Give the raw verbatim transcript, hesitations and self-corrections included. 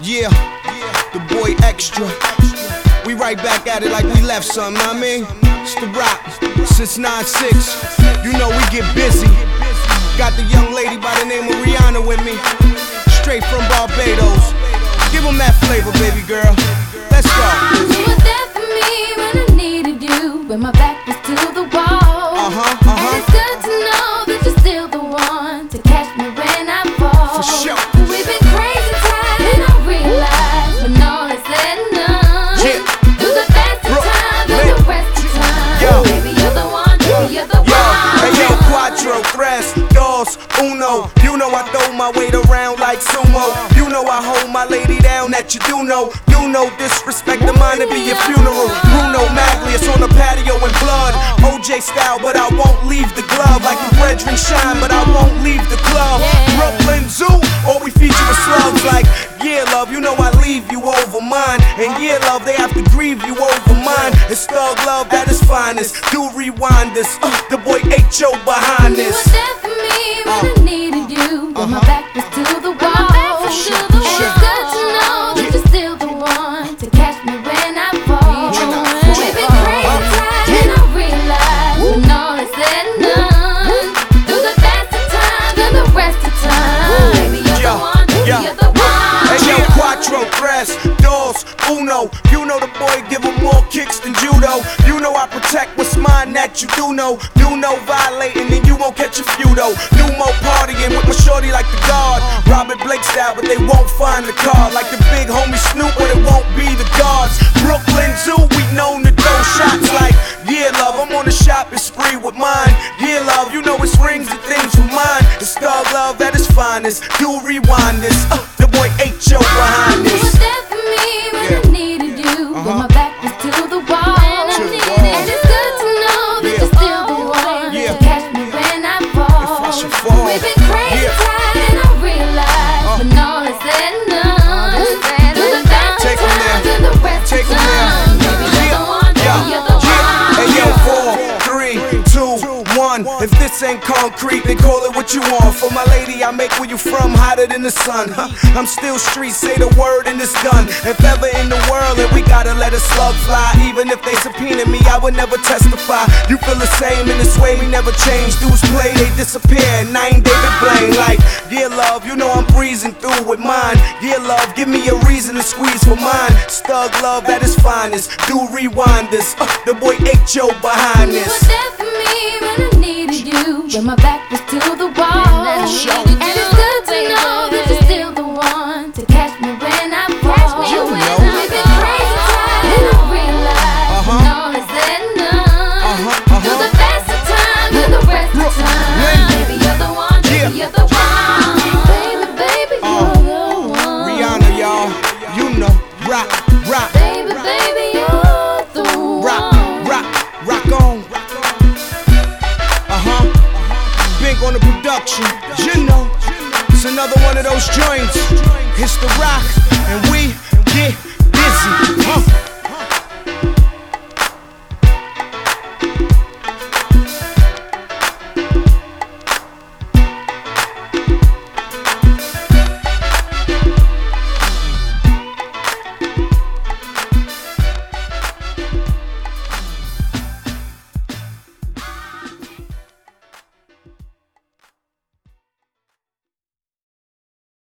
Yeah, the boy Extra. We right back at it like we left something, know what I mean? It's the Rock, since nine six. You know we get busy. Got the young lady by the name of Rihanna with me, straight from Barbados. Give them that flavor, baby girl. Let's go. You were there for me when I needed you, when my back was to the wall. Uh-huh, uh-huh. And it's good to know that you're still the one to catch me when I fall. For sure. We've been crazy times, and I realize when all is said and done, Yeah. through the best of times and the rest of time, Yo. baby, you're the one, baby, you're the Yo, one. hey yo, cuatro, tres, dos, uno. You know I throw my weight around like sumo. You know I hold my lady down, that you do know. You know disrespect of mine to be your funeral. Bruno Maglius on the patio in blood, O J style, but I won't leave the glove. Like the brethren shine, but I won't leave the club. Brooklyn Zoo, all we feature is slugs. Like, yeah, love, you know I leave you over mine. And yeah, love, they have to grieve you over mine. It's thug love at its finest. Do rewind this, uh, the boy H O behind You this. were there for me when I needed you, when my back was to the wall. And it's good to know that you're still the one to catch me when I fall. We've been crazy times, and I realize when all is said and done, through the best of times and the rest of time, baby, you're the one, baby, you're the one. Hey yo, cuatro, tres, dos, uno. You know the boy give him more kicks than judo. You know I protect what's mine, that you do know. Do no violating and you won't catch a few though. Do more partying with my shorty like the guard. Robert Blake style, but they won't find the card. Like the big homie Snoop, but it won't be the guards. Brooklyn Zoo, we known to throw shots like, yeah love, I'm on a shopping spree with mine. Yeah love, you know it's rings and things for mine. It's thug love at its finest. Do rewind this, uh, the boy H O behind You this. were there for me when I needed you, when my back was to the wall. To the wall. And it's good to know that Yeah. you're still the one Yeah. to catch me when I fall. If I should fall. We've been crazy Yeah. times, and I realize when all is said and done, through the best Take of 'em times there. and the rest Take of 'em there. time, baby, you're Yeah. the one, baby, Yeah. you're the one. Hey yo, four, three, two, one. If this ain't concrete, then call it what you want. For my lady, I make where you from hotter than the sun. Huh? I'm still street, say the word and it's done. If ever in the world, and we gotta let a slug fly. Even if they subpoena me, I would never testify. You feel the same in this way, we never change. Dudes play, they disappear, and I ain't David Blaine. Like, yeah love, you know I'm breezing through with mine. Yeah love, give me a reason to squeeze for mine. Stug love at its finest. Do rewind this, uh, the boy H O behind You this. were there for me when I needed you, when my back was to the wall. And it's good to know that you're still the one to catch me when I fall. You know. We've been crazy times, and I realize when all is said and done, Uh-huh, uh-huh. through the best of times and the rest of time, baby, you're the one, baby, Yeah. you're the one. Baby, baby, you're the one. Rihanna, y'all, you know, rock, rock, Baby, baby, you're the rock, one. rock, rock on. Uh-huh. Bink on the production, you know. It's another one of those joints. It's the Rock, and we get busy. Huh?